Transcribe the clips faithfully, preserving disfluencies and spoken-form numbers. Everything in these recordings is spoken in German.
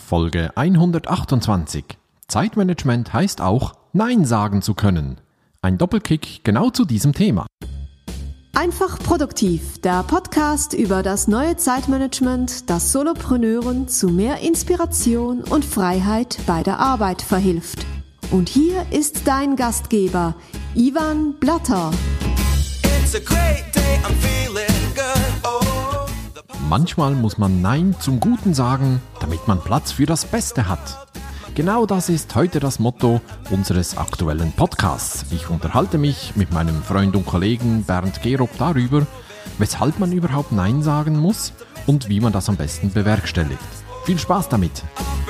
Folge hundertachtundzwanzig. Zeitmanagement heißt auch, Nein sagen zu können. Ein Doppelkick genau zu diesem Thema. Einfach produktiv, der Podcast über das neue Zeitmanagement, das Solopreneuren zu mehr Inspiration und Freiheit bei der Arbeit verhilft. Und hier ist dein Gastgeber, Ivan Blatter. It's a great day, I'm feeling good. Oh. Manchmal muss man Nein zum Guten sagen, damit man Platz für das Beste hat. Genau das ist heute das Motto unseres aktuellen Podcasts. Ich unterhalte mich mit meinem Freund und Kollegen Bernd Gerob darüber, weshalb man überhaupt Nein sagen muss und wie man das am besten bewerkstelligt. Viel Spaß damit!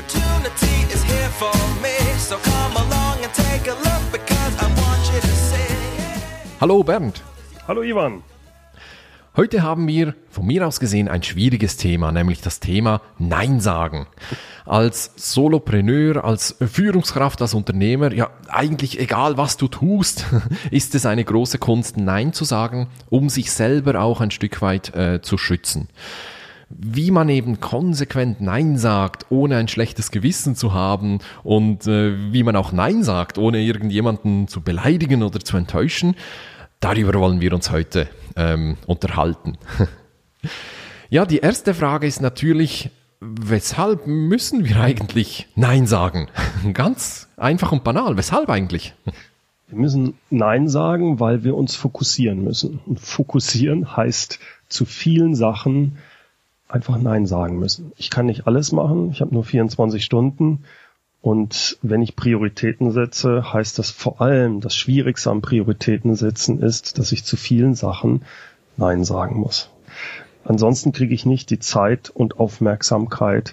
Hallo Bernd! Hallo Ivan! Heute haben wir von mir aus gesehen ein schwieriges Thema, nämlich das Thema Nein sagen. Als Solopreneur, als Führungskraft, als Unternehmer, ja eigentlich egal was du tust, ist es eine große Kunst, Nein zu sagen, um sich selber auch ein Stück weit äh, zu schützen. Wie man eben konsequent Nein sagt, ohne ein schlechtes Gewissen zu haben und äh, wie man auch Nein sagt, ohne irgendjemanden zu beleidigen oder zu enttäuschen, darüber wollen wir uns heute ähm, unterhalten. Ja, die erste Frage ist natürlich, weshalb müssen wir eigentlich Nein sagen? Ganz einfach und banal. Weshalb eigentlich? Wir müssen Nein sagen, weil wir uns fokussieren müssen. Und fokussieren heißt zu vielen Sachen einfach Nein sagen müssen. Ich kann nicht alles machen, ich habe nur vierundzwanzig Stunden. Und wenn ich Prioritäten setze, heißt das vor allem, das Schwierigste am Prioritäten setzen ist, dass ich zu vielen Sachen Nein sagen muss. Ansonsten kriege ich nicht die Zeit und Aufmerksamkeit,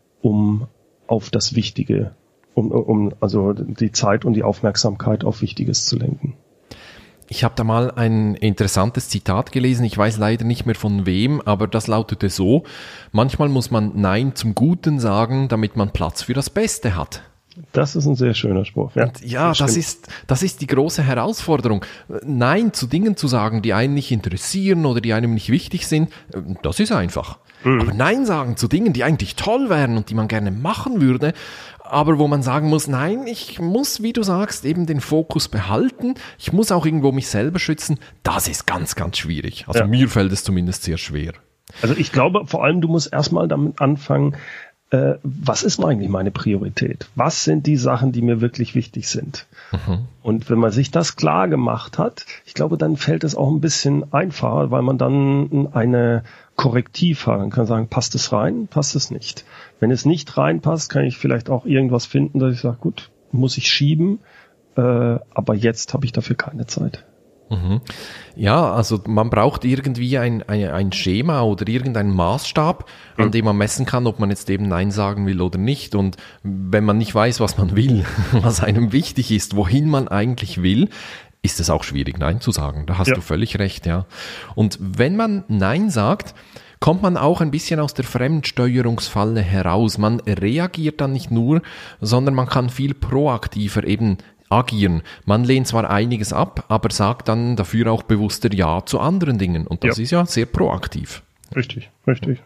um auf das Wichtige, um, um also die Zeit und die Aufmerksamkeit auf Wichtiges zu lenken. Ich habe da mal ein interessantes Zitat gelesen, ich weiß leider nicht mehr von wem, aber das lautete so: Manchmal muss man Nein zum Guten sagen, damit man Platz für das Beste hat. Das ist ein sehr schöner Spruch. Ja, Und ja, das, das ist, das ist die große Herausforderung. Nein zu Dingen zu sagen, die einen nicht interessieren oder die einem nicht wichtig sind, das ist einfach. Mhm. Aber Nein sagen zu Dingen, die eigentlich toll wären und die man gerne machen würde, aber wo man sagen muss, nein, ich muss, wie du sagst, eben den Fokus behalten. Ich muss auch irgendwo mich selber schützen. Das ist ganz, ganz schwierig. Also ja. Mir fällt es zumindest sehr schwer. Also ich glaube, vor allem, du musst erstmal damit anfangen, äh, was ist eigentlich meine Priorität? Was sind die Sachen, die mir wirklich wichtig sind? Mhm. Und wenn man sich das klar gemacht hat, ich glaube, dann fällt es auch ein bisschen einfacher, weil man dann eine Korrektiv hat. Man kann sagen, passt es rein, passt es nicht. Wenn es nicht reinpasst, kann ich vielleicht auch irgendwas finden, dass ich sage, gut, muss ich schieben, äh, aber jetzt habe ich dafür keine Zeit. Mhm. Ja, also man braucht irgendwie ein, ein, ein Schema oder irgendeinen Maßstab, an mhm. dem man messen kann, ob man jetzt eben Nein sagen will oder nicht. Und wenn man nicht weiß, was man will, was einem wichtig ist, wohin man eigentlich will, ist es auch schwierig, Nein zu sagen. Da hast ja. du völlig recht, ja. Und wenn man Nein sagt, kommt man auch ein bisschen aus der Fremdsteuerungsfalle heraus. Man reagiert dann nicht nur, sondern man kann viel proaktiver eben agieren. Man lehnt zwar einiges ab, aber sagt dann dafür auch bewusster Ja zu anderen Dingen. Und das ja. ist ja sehr proaktiv. Richtig, richtig.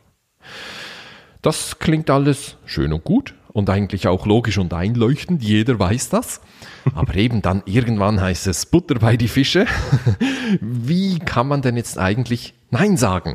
Das klingt alles schön und gut und eigentlich auch logisch und einleuchtend. Jeder weiß das. Aber eben dann irgendwann heißt es Butter bei die Fische. Wie kann man denn jetzt eigentlich Nein sagen?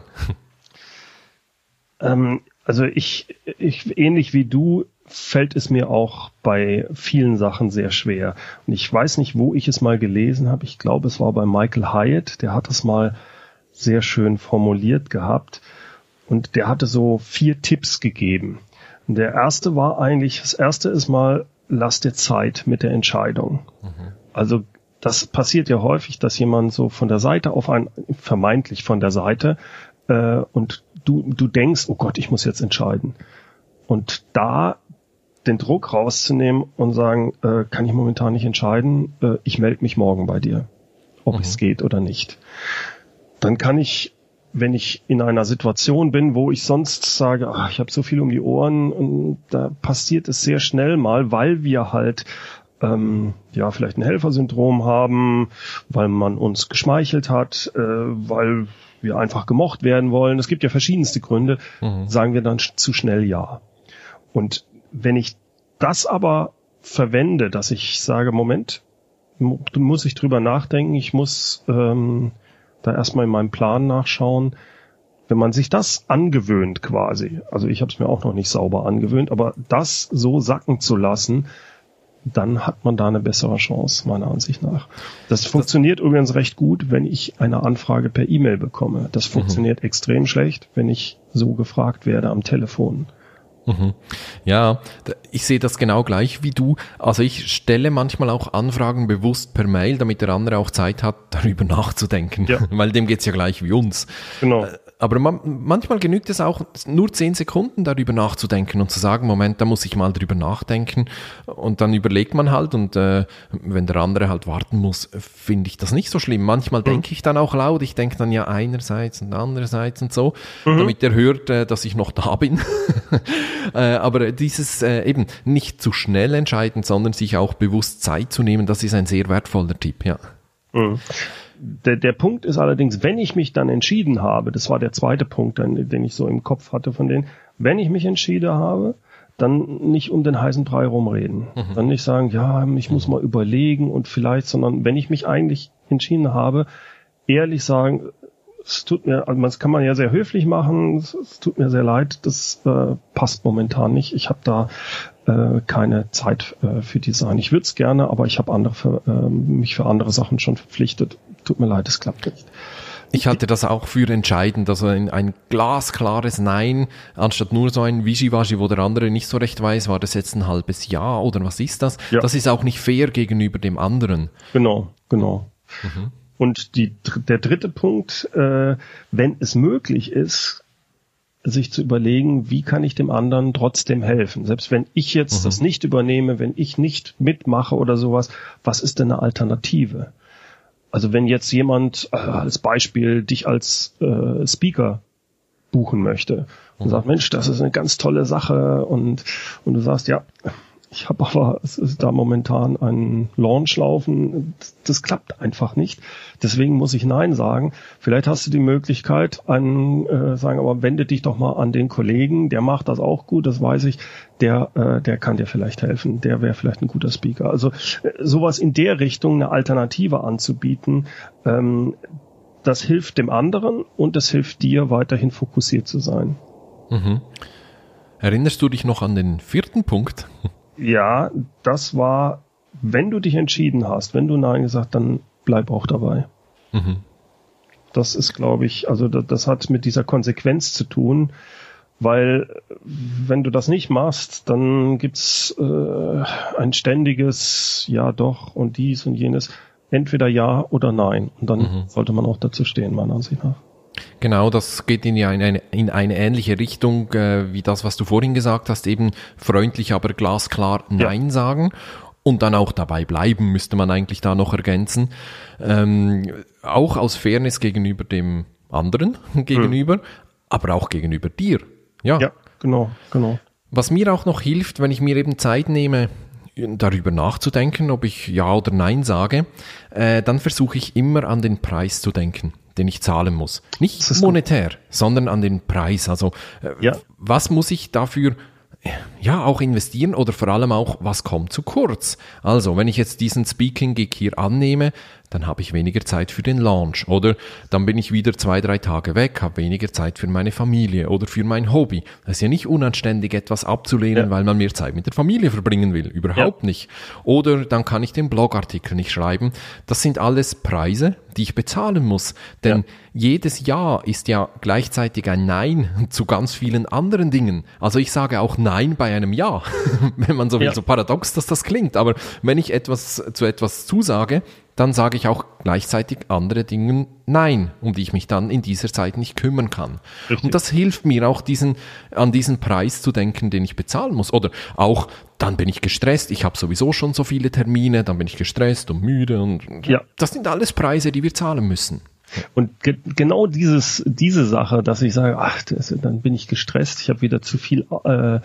Ähm, also ich, ich, ähnlich wie du, fällt es mir auch bei vielen Sachen sehr schwer. Und ich weiß nicht, wo ich es mal gelesen habe. Ich glaube, es war bei Michael Hyatt. Der hat es mal sehr schön formuliert gehabt. Und der hatte so vier Tipps gegeben. Und der erste war eigentlich, das erste ist mal, lass dir Zeit mit der Entscheidung. Mhm. Also das passiert ja häufig, dass jemand so von der Seite auf ein, vermeintlich von der Seite, äh, und du, du denkst, oh Gott, ich muss jetzt entscheiden. Und da den Druck rauszunehmen und sagen, äh, kann ich momentan nicht entscheiden, äh, ich melde mich morgen bei dir, ob mhm. es geht oder nicht. Dann kann ich, wenn ich in einer Situation bin, wo ich sonst sage, ach, ich habe so viel um die Ohren, und da passiert es sehr schnell mal, weil wir halt ähm, ja vielleicht ein Helfersyndrom haben, weil man uns geschmeichelt hat, äh, weil wir einfach gemocht werden wollen. Es gibt ja verschiedenste Gründe, mhm. sagen wir dann zu schnell Ja. Und wenn ich das aber verwende, dass ich sage, Moment, du muss ich drüber nachdenken, ich muss ähm, da erstmal in meinem Plan nachschauen. Wenn man sich das angewöhnt quasi, also ich habe es mir auch noch nicht sauber angewöhnt, aber das so sacken zu lassen, dann hat man da eine bessere Chance, meiner Ansicht nach. Das funktioniert das übrigens recht gut, wenn ich eine Anfrage per E-Mail bekomme. Das funktioniert mhm. extrem schlecht, wenn ich so gefragt werde am Telefon. Mhm. Ja, ich sehe das genau gleich wie du. Also ich stelle manchmal auch Anfragen bewusst per Mail, damit der andere auch Zeit hat, darüber nachzudenken. Ja. Weil dem geht's ja gleich wie uns. Genau. Aber man, manchmal genügt es auch, nur zehn Sekunden darüber nachzudenken und zu sagen, Moment, da muss ich mal drüber nachdenken. Und dann überlegt man halt und äh, wenn der andere halt warten muss, finde ich das nicht so schlimm. Manchmal mhm. denke ich dann auch laut, ich denke dann ja einerseits und andererseits und so, mhm. damit er hört, äh, dass ich noch da bin. äh, aber dieses äh, eben nicht zu schnell entscheiden, sondern sich auch bewusst Zeit zu nehmen, das ist ein sehr wertvoller Tipp, ja. Mhm. Der, der Punkt ist allerdings, wenn ich mich dann entschieden habe, das war der zweite Punkt, den, den ich so im Kopf hatte von denen, wenn ich mich entschieden habe, dann nicht um den heißen Brei rumreden. Mhm. Dann nicht sagen, ja, ich muss mal überlegen und vielleicht, sondern wenn ich mich eigentlich entschieden habe, ehrlich sagen, es tut mir, also das kann man ja sehr höflich machen, es, es tut mir sehr leid, das äh, passt momentan nicht. Ich habe da äh, keine Zeit äh, für Design. Ich würde es gerne, aber ich habe andere für, äh, mich für andere Sachen schon verpflichtet. Tut mir leid, es klappt nicht. Ich halte das auch für entscheidend, also ein, ein glasklares Nein, anstatt nur so ein Wischiwaschi, wo der andere nicht so recht weiß, war das jetzt ein halbes Jahr oder was ist das? Ja. Das ist auch nicht fair gegenüber dem anderen. Genau, genau. Mhm. Und die, der dritte Punkt, äh, wenn es möglich ist, sich zu überlegen, wie kann ich dem anderen trotzdem helfen? Selbst wenn ich jetzt mhm. das nicht übernehme, wenn ich nicht mitmache oder sowas, was ist denn eine Alternative? Also wenn jetzt jemand äh, als Beispiel dich als äh, Speaker buchen möchte und mhm. sagt, Mensch, das ist eine ganz tolle Sache und und du sagst, ja, ich habe aber, es ist da momentan ein Launch laufen, das, das klappt einfach nicht. Deswegen muss ich Nein sagen. Vielleicht hast du die Möglichkeit, einen äh, sagen, aber wende dich doch mal an den Kollegen, der macht das auch gut, das weiß ich, der äh, der kann dir vielleicht helfen, der wäre vielleicht ein guter Speaker. Also äh, sowas in der Richtung, eine Alternative anzubieten, ähm, das hilft dem anderen und das hilft dir, weiterhin fokussiert zu sein. Mhm. Erinnerst du dich noch an den vierten Punkt? Ja, das war, wenn du dich entschieden hast, wenn du Nein gesagt, dann bleib auch dabei. Mhm. Das ist, glaube ich, also das, das hat mit dieser Konsequenz zu tun, weil wenn du das nicht machst, dann gibt's äh, ein ständiges Ja doch und dies und jenes, entweder Ja oder Nein. Und dann mhm. sollte man auch dazu stehen, meiner Ansicht nach. Genau, das geht in eine, in eine ähnliche Richtung äh, wie das, was du vorhin gesagt hast, eben freundlich, aber glasklar Nein ja. sagen und dann auch dabei bleiben, müsste man eigentlich da noch ergänzen. Ähm, auch aus Fairness gegenüber dem anderen gegenüber, hm. aber auch gegenüber dir. Ja, ja, genau, genau. Was mir auch noch hilft, wenn ich mir eben Zeit nehme, darüber nachzudenken, ob ich Ja oder Nein sage, äh, dann versuche ich immer an den Preis zu denken, den ich zahlen muss. Nicht monetär, gut. sondern an den Preis. Also äh, ja. was muss ich dafür ja auch investieren oder vor allem auch, was kommt zu kurz? Also wenn ich jetzt diesen Speaking-Gig hier annehme, dann habe ich weniger Zeit für den Launch oder dann bin ich wieder zwei, drei Tage weg, habe weniger Zeit für meine Familie oder für mein Hobby. Das ist ja nicht unanständig, etwas abzulehnen, ja. weil man mehr Zeit mit der Familie verbringen will. Überhaupt ja. nicht. Oder dann kann ich den Blogartikel nicht schreiben. Das sind alles Preise, die ich bezahlen muss. Denn ja. jedes Ja ist ja gleichzeitig ein Nein zu ganz vielen anderen Dingen. Also ich sage auch Nein bei einem Ja, wenn man so will, ja. so paradox, dass das klingt. Aber wenn ich etwas zu etwas zusage, dann sage ich auch gleichzeitig andere Dingen Nein, um die ich mich dann in dieser Zeit nicht kümmern kann. Richtig. Und das hilft mir auch, diesen, an diesen Preis zu denken, den ich bezahlen muss. Oder auch, dann bin ich gestresst, ich habe sowieso schon so viele Termine, dann bin ich gestresst und müde. Und ja. das sind alles Preise, die wir zahlen müssen. Und ge- genau dieses, diese Sache, dass ich sage, ach, das, dann bin ich gestresst, ich habe wieder zu viel äh,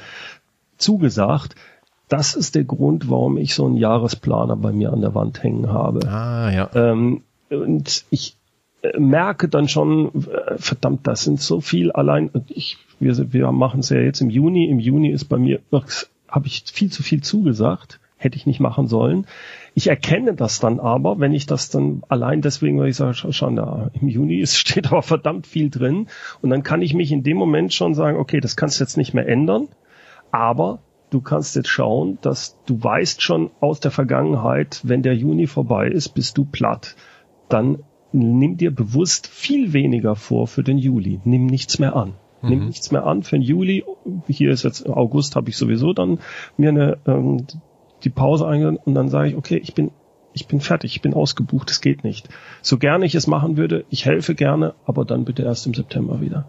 zugesagt, das ist der Grund, warum ich so einen Jahresplaner bei mir an der Wand hängen habe. Ah, ja. Ähm, und ich äh, merke dann schon, äh, verdammt, das sind so viel allein. Ich, wir, wir machen es ja jetzt im Juni. Im Juni ist bei mir habe ich viel zu viel zugesagt, hätte ich nicht machen sollen. Ich erkenne das dann aber, wenn ich das dann allein deswegen, weil ich sage, schon da im Juni ist, steht aber verdammt viel drin. Und dann kann ich mich in dem Moment schon sagen, okay, das kannst du jetzt nicht mehr ändern, aber du kannst jetzt schauen, dass du weißt schon aus der Vergangenheit, wenn der Juni vorbei ist, bist du platt. Dann nimm dir bewusst viel weniger vor für den Juli. Nimm nichts mehr an. Mhm. Nimm nichts mehr an für den Juli. Hier ist jetzt August, habe ich sowieso dann mir eine ähm, die Pause eingeladen und dann sage ich, okay, ich bin ich bin fertig, ich bin ausgebucht, es geht nicht. So gerne ich es machen würde, ich helfe gerne, aber dann bitte erst im September wieder.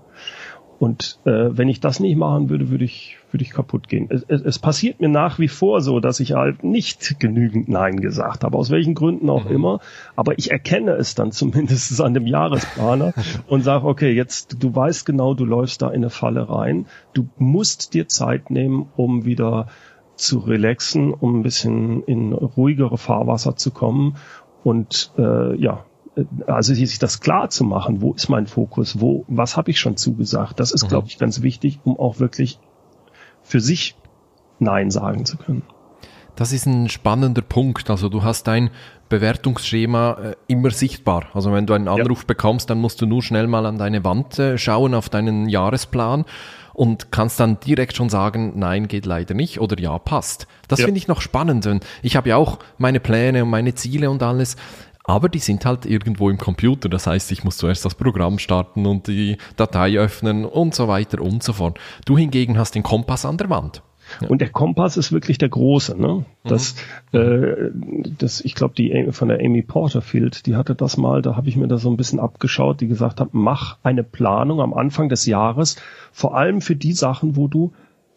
Und äh, wenn ich das nicht machen würde, würde ich würde ich kaputt gehen. Es, es, es passiert mir nach wie vor so, dass ich halt nicht genügend Nein gesagt habe, aus welchen Gründen auch mhm. immer. Aber ich erkenne es dann zumindest an dem Jahresplaner und sage, okay, jetzt du weißt genau, du läufst da in eine Falle rein. Du musst dir Zeit nehmen, um wieder zu relaxen, um ein bisschen in ruhigere Fahrwasser zu kommen und äh, ja, also sich das klar zu machen, wo ist mein Fokus, wo, was habe ich schon zugesagt, das ist, mhm. glaube ich, ganz wichtig, um auch wirklich für sich Nein sagen zu können. Das ist ein spannender Punkt, also du hast dein Bewertungsschema äh, immer sichtbar, also wenn du einen Anruf ja. bekommst, dann musst du nur schnell mal an deine Wand äh, schauen, auf deinen Jahresplan und kannst dann direkt schon sagen, nein, geht leider nicht oder ja, passt. Das ja. finde ich noch spannend. Ich habe ja auch meine Pläne und meine Ziele und alles, aber die sind halt irgendwo im Computer. Das heißt, ich muss zuerst das Programm starten und die Datei öffnen und so weiter und so fort. Du hingegen hast den Kompass an der Wand. Ja. Und der Kompass ist wirklich der große, ne? Das, mhm. äh, das, ich glaube, die von der Amy Porterfield, die hatte das mal, da habe ich mir das so ein bisschen abgeschaut, die gesagt hat, mach eine Planung am Anfang des Jahres, vor allem für die Sachen, wo du,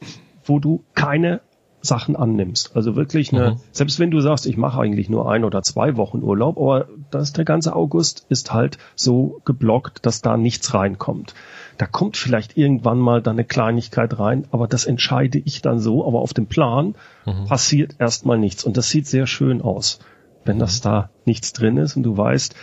wo du keine Sachen annimmst. Also wirklich eine, mhm. selbst wenn du sagst, ich mache eigentlich nur ein oder zwei Wochen Urlaub, aber das, der ganze August ist halt so geblockt, dass da nichts reinkommt. Da kommt vielleicht irgendwann mal dann eine Kleinigkeit rein, aber das entscheide ich dann so, aber auf dem Plan mhm. passiert erstmal nichts und das sieht sehr schön aus, wenn mhm. das da nichts drin ist und du weißt,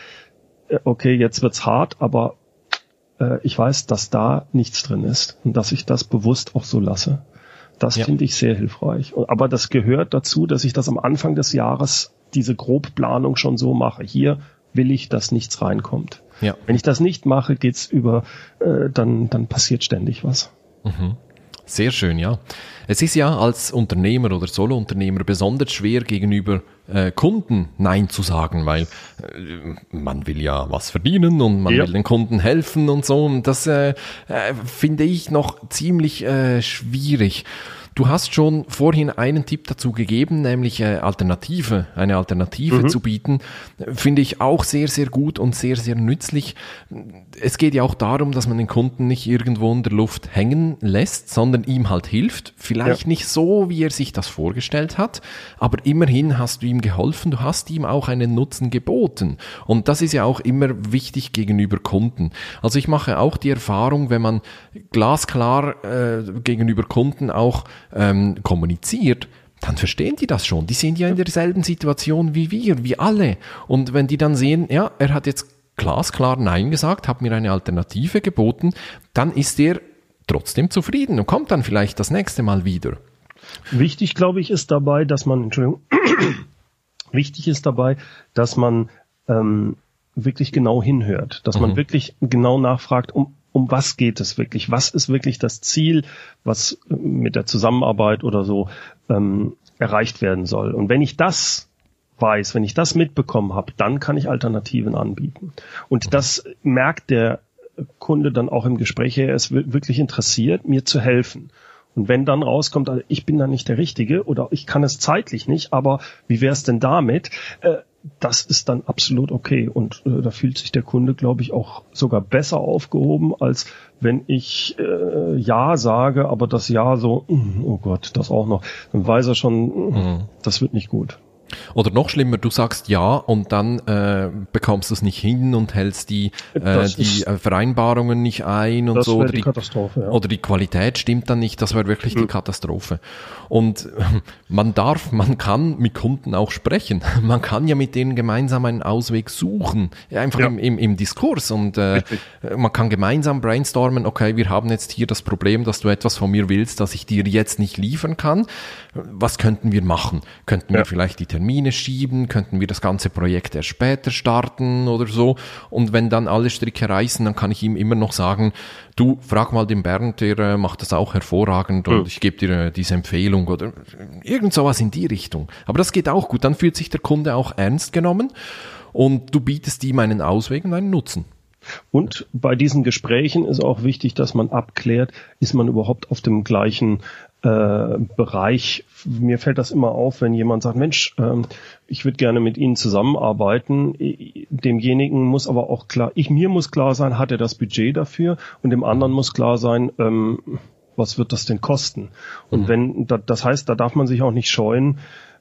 okay, jetzt wird's hart, aber äh, ich weiß, dass da nichts drin ist und dass ich das bewusst auch so lasse. Das ja. finde ich sehr hilfreich. Aber das gehört dazu, dass ich das am Anfang des Jahres, diese Grobplanung schon so mache. Hier will ich, dass nichts reinkommt. Ja. Wenn ich das nicht mache, geht's über, äh, dann, dann passiert ständig was. Mhm. Sehr schön, ja. Es ist ja als Unternehmer oder Solo-Unternehmer besonders schwer gegenüber äh, Kunden Nein zu sagen, weil äh, man will ja was verdienen und man ja. will den Kunden helfen und so. Und das äh, äh, finde ich noch ziemlich äh, schwierig. Du hast schon vorhin einen Tipp dazu gegeben, nämlich äh, Alternative, eine Alternative mhm. zu bieten. Finde ich auch sehr, sehr gut und sehr, sehr nützlich. Es geht ja auch darum, dass man den Kunden nicht irgendwo in der Luft hängen lässt, sondern ihm halt hilft. Vielleicht ja. nicht so, wie er sich das vorgestellt hat, aber immerhin hast du ihm geholfen, du hast ihm auch einen Nutzen geboten. Und das ist ja auch immer wichtig gegenüber Kunden. Also ich mache auch die Erfahrung, wenn man glasklar äh, gegenüber Kunden auch ähm, kommuniziert, dann verstehen die das schon. Die sind ja in derselben Situation wie wir, wie alle. Und wenn die dann sehen, ja, er hat jetzt glasklar Nein gesagt, hat mir eine Alternative geboten, dann ist er trotzdem zufrieden und kommt dann vielleicht das nächste Mal wieder. Wichtig, glaube ich, ist dabei, dass man, Entschuldigung, wichtig ist dabei, dass man ähm, wirklich genau hinhört, dass mhm. man wirklich genau nachfragt, um Um was geht es wirklich? Was ist wirklich das Ziel, was mit der Zusammenarbeit oder so ähm, erreicht werden soll? Und wenn ich das weiß, wenn ich das mitbekommen habe, dann kann ich Alternativen anbieten. Und das merkt der Kunde dann auch im Gespräch, er ist wirklich interessiert, mir zu helfen. Und wenn dann rauskommt, also ich bin da nicht der Richtige oder ich kann es zeitlich nicht, aber wie wäre es denn damit? Äh, Das ist dann absolut okay und äh, da fühlt sich der Kunde, glaube ich, auch sogar besser aufgehoben, als wenn ich äh, Ja sage, aber das Ja so, oh Gott, das auch noch, dann weiß er schon, mm, das wird nicht gut. Oder noch schlimmer, du sagst ja und dann äh, bekommst du es nicht hin und hältst die, äh, die äh, Vereinbarungen nicht ein und das so. Oder die, die Katastrophe, ja. Oder die Qualität stimmt dann nicht, das wäre wirklich mhm. die Katastrophe. Und man darf, man kann mit Kunden auch sprechen. Man kann ja mit denen gemeinsam einen Ausweg suchen, einfach ja. im, im, im Diskurs. Und äh, man kann gemeinsam brainstormen, okay, wir haben jetzt hier das Problem, dass du etwas von mir willst, das ich dir jetzt nicht liefern kann. Was könnten wir machen? Könnten ja. wir vielleicht die Termine schieben? Könnten wir das ganze Projekt erst später starten oder so? Und wenn dann alle Stricke reißen, dann kann ich ihm immer noch sagen, du, frag mal den Bernd, der äh, macht das auch hervorragend und mhm. ich gebe dir äh, diese Empfehlung oder irgend sowas in die Richtung. Aber das geht auch gut. Dann fühlt sich der Kunde auch ernst genommen und du bietest ihm einen Ausweg und einen Nutzen. Und bei diesen Gesprächen ist auch wichtig, dass man abklärt, ist man überhaupt auf dem gleichen äh, Bereich. Mir fällt das immer auf, wenn jemand sagt, Mensch, ähm, ich würde gerne mit Ihnen zusammenarbeiten. Demjenigen muss aber auch klar, ich mir muss klar sein, hat er das Budget dafür, und dem anderen muss klar sein, ähm, was wird das denn kosten? Und mhm. wenn, das heißt, da darf man sich auch nicht scheuen,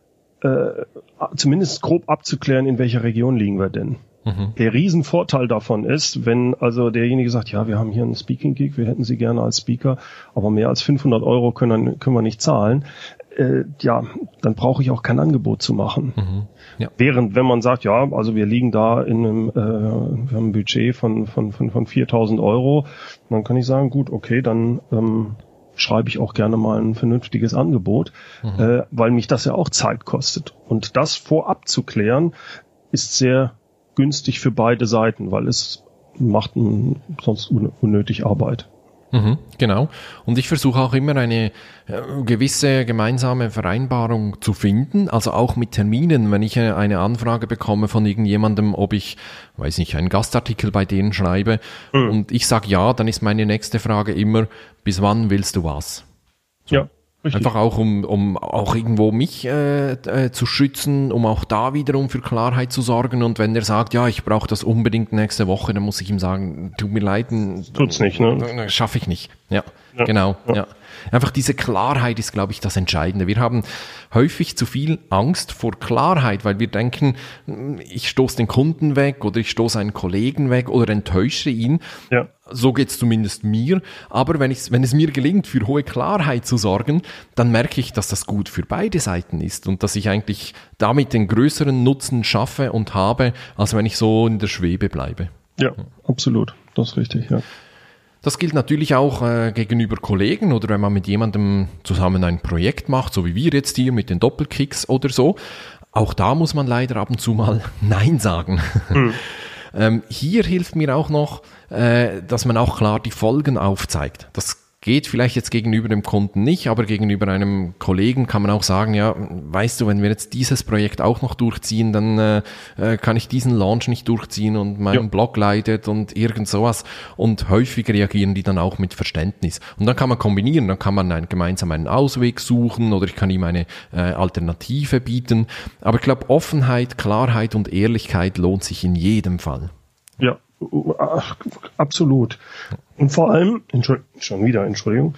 äh, zumindest grob abzuklären, in welcher Region liegen wir denn. Mhm. Der Riesenvorteil davon ist, wenn also derjenige sagt, ja, wir haben hier einen Speaking-Gig, wir hätten Sie gerne als Speaker, aber mehr als fünfhundert Euro können, können wir nicht zahlen, äh, ja, dann brauche ich auch kein Angebot zu machen. Mhm. Ja. Während, wenn man sagt, ja, also wir liegen da in einem, äh, wir haben ein Budget von, von, von, von viertausend Euro, dann kann ich sagen, gut, okay, dann ähm, schreibe ich auch gerne mal ein vernünftiges Angebot, mhm. äh, weil mich das ja auch Zeit kostet. Und das vorab zu klären, ist sehr günstig für beide Seiten, weil es macht ein, sonst unnötig Arbeit. Mhm, genau. Und ich versuche auch immer eine äh, gewisse gemeinsame Vereinbarung zu finden, also auch mit Terminen, wenn ich eine, eine Anfrage bekomme von irgendjemandem, ob ich, weiß nicht, einen Gastartikel bei denen schreibe mhm. und ich sage ja, dann ist meine nächste Frage immer, bis wann willst du was? So. Ja. Richtig. Einfach auch, um, um auch irgendwo mich äh, äh, zu schützen, um auch da wiederum für Klarheit zu sorgen. Und wenn der sagt, ja, ich brauche das unbedingt nächste Woche, dann muss ich ihm sagen, tut mir leid, tut's nicht, ne? Schaffe ich nicht. Ja, ja. genau. Ja. ja. Einfach diese Klarheit ist, glaube ich, das Entscheidende. Wir haben häufig zu viel Angst vor Klarheit, weil wir denken, ich stoße den Kunden weg oder ich stoße einen Kollegen weg oder enttäusche ihn. Ja. So geht's zumindest mir. Aber wenn, ich, wenn es mir gelingt, für hohe Klarheit zu sorgen, dann merke ich, dass das gut für beide Seiten ist und dass ich eigentlich damit den größeren Nutzen schaffe und habe, als wenn ich so in der Schwebe bleibe. Ja, absolut. Das ist richtig, ja. Das gilt natürlich auch äh, gegenüber Kollegen oder wenn man mit jemandem zusammen ein Projekt macht, so wie wir jetzt hier mit den Doppelkicks oder so. Auch da muss man leider ab und zu mal Nein sagen. Mhm. ähm, hier hilft mir auch noch, äh, dass man auch klar die Folgen aufzeigt. Das geht vielleicht jetzt gegenüber dem Kunden nicht, aber gegenüber einem Kollegen kann man auch sagen, ja, weißt du, wenn wir jetzt dieses Projekt auch noch durchziehen, dann äh, kann ich diesen Launch nicht durchziehen und mein ja. Blog leidet und irgend sowas. Und häufig reagieren die dann auch mit Verständnis. Und dann kann man kombinieren, dann kann man einen, gemeinsam einen Ausweg suchen oder ich kann ihm eine äh, Alternative bieten. Aber ich glaube, Offenheit, Klarheit und Ehrlichkeit lohnt sich in jedem Fall. Ja. Ach, absolut. Und vor allem, Entschuldigung, schon wieder, Entschuldigung.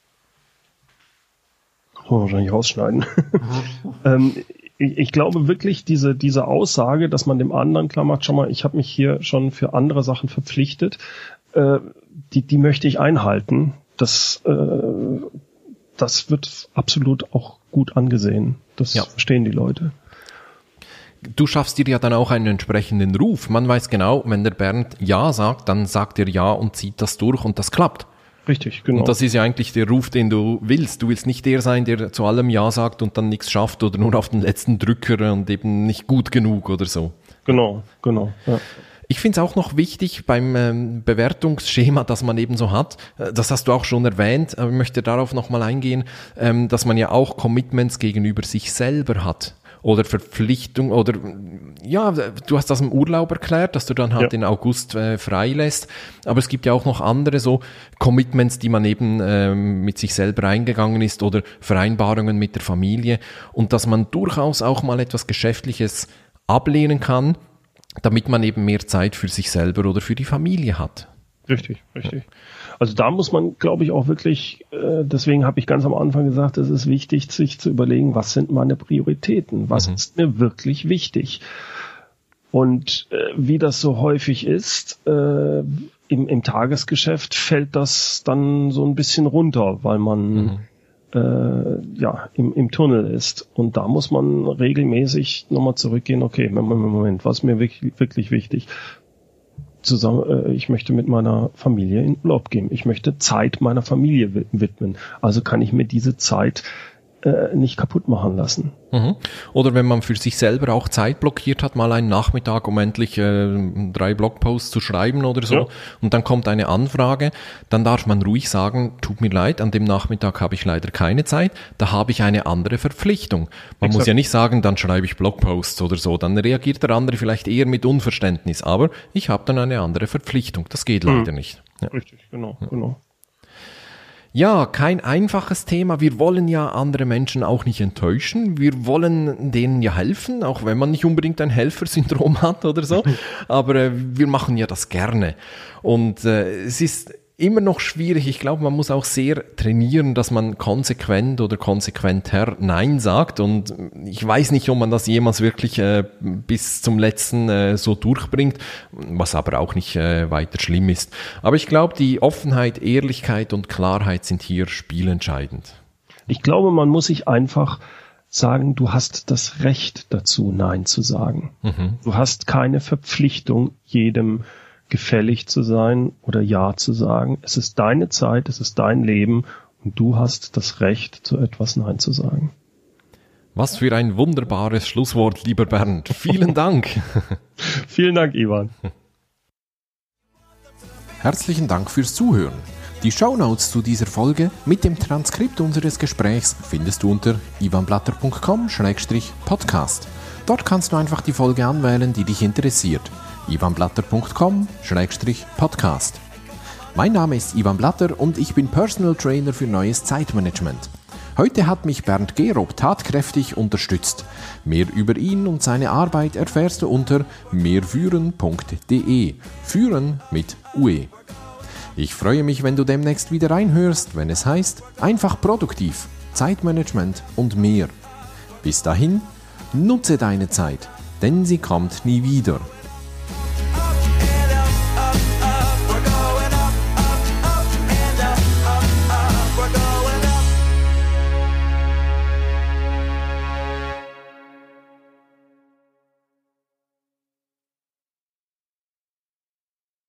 Das muss man wahrscheinlich rausschneiden. ähm, ich, ich glaube wirklich, diese, diese Aussage, dass man dem anderen klar macht, schau mal, ich habe mich hier schon für andere Sachen verpflichtet, äh, die, die möchte ich einhalten. Das, äh, das wird absolut auch gut angesehen. Das ja. verstehen die Leute. Du schaffst dir ja dann auch einen entsprechenden Ruf. Man weiß genau, wenn der Bernd Ja sagt, dann sagt er Ja und zieht das durch und das klappt. Richtig, genau. Und das ist ja eigentlich der Ruf, den du willst. Du willst nicht der sein, der zu allem Ja sagt und dann nichts schafft oder nur auf den letzten Drücker und eben nicht gut genug oder so. Genau, genau, ja. Ich finde es auch noch wichtig beim ähm, Bewertungsschema, das man eben so hat, äh, das hast du auch schon erwähnt, aber ich möchte darauf nochmal eingehen, ähm, dass man ja auch Commitments gegenüber sich selber hat. Oder Verpflichtung, oder ja, du hast das im Urlaub erklärt, dass du dann halt ja. den August äh, frei lässt, aber es gibt ja auch noch andere so Commitments, die man eben ähm, mit sich selber eingegangen ist oder Vereinbarungen mit der Familie und dass man durchaus auch mal etwas Geschäftliches ablehnen kann, damit man eben mehr Zeit für sich selber oder für die Familie hat. Richtig, richtig. Also da muss man, glaube ich, auch wirklich, äh, deswegen habe ich ganz am Anfang gesagt, es ist wichtig, sich zu überlegen, was sind meine Prioritäten, was mhm. ist mir wirklich wichtig. Und äh, wie das so häufig ist, äh, im, im Tagesgeschäft fällt das dann so ein bisschen runter, weil man mhm. äh, ja im, im Tunnel ist. Und da muss man regelmäßig nochmal zurückgehen, okay, Moment, Moment, was ist mir wirklich, wirklich wichtig? Zusammen, äh, ich möchte mit meiner Familie in Urlaub gehen. Ich möchte Zeit meiner Familie widmen. Also kann ich mir diese Zeit äh, nicht kaputt machen lassen. Mhm. Oder wenn man für sich selber auch Zeit blockiert hat, mal einen Nachmittag, um endlich äh, drei Blogposts zu schreiben oder so, ja. und dann kommt eine Anfrage, dann darf man ruhig sagen, tut mir leid, an dem Nachmittag habe ich leider keine Zeit, da habe ich eine andere Verpflichtung. Man Exakt. muss ja nicht sagen, dann schreibe ich Blogposts oder so, dann reagiert der andere vielleicht eher mit Unverständnis, aber ich habe dann eine andere Verpflichtung, das geht mhm. leider nicht. Ja. Richtig, genau, ja. genau. Ja, kein einfaches Thema. Wir wollen ja andere Menschen auch nicht enttäuschen. Wir wollen denen ja helfen, auch wenn man nicht unbedingt ein Helfersyndrom hat oder so. Aber äh, wir machen ja das gerne. Und äh, es ist immer noch schwierig. Ich glaube, man muss auch sehr trainieren, dass man konsequent oder konsequenter Nein sagt. Und ich weiß nicht, ob man das jemals wirklich äh, bis zum letzten äh, so durchbringt, was aber auch nicht äh, weiter schlimm ist. Aber ich glaube, die Offenheit, Ehrlichkeit und Klarheit sind hier spielentscheidend. Ich glaube, man muss sich einfach sagen, du hast das Recht dazu, Nein zu sagen. Mhm. Du hast keine Verpflichtung, jedem gefällig zu sein oder Ja zu sagen. Es ist deine Zeit, es ist dein Leben und du hast das Recht, zu etwas Nein zu sagen. Was für ein wunderbares Schlusswort, lieber Bernd. Vielen Dank. Vielen Dank, Ivan. Herzlichen Dank fürs Zuhören. Die Shownotes zu dieser Folge mit dem Transkript unseres Gesprächs findest du unter ivanblatter punkt com Schrägstrich Podcast. Dort kannst du einfach die Folge anwählen, die dich interessiert. ivanblatter punkt com Schrägstrich Podcast. Mein Name ist Ivan Blatter und ich bin Personal Trainer für neues Zeitmanagement. Heute hat mich Bernd Gerob tatkräftig unterstützt. Mehr über ihn und seine Arbeit erfährst du unter mehrführen punkt de. Führen mit U E. Ich freue mich, wenn du demnächst wieder reinhörst, wenn es heißt, einfach produktiv, Zeitmanagement und mehr. Bis dahin, nutze deine Zeit, denn sie kommt nie wieder.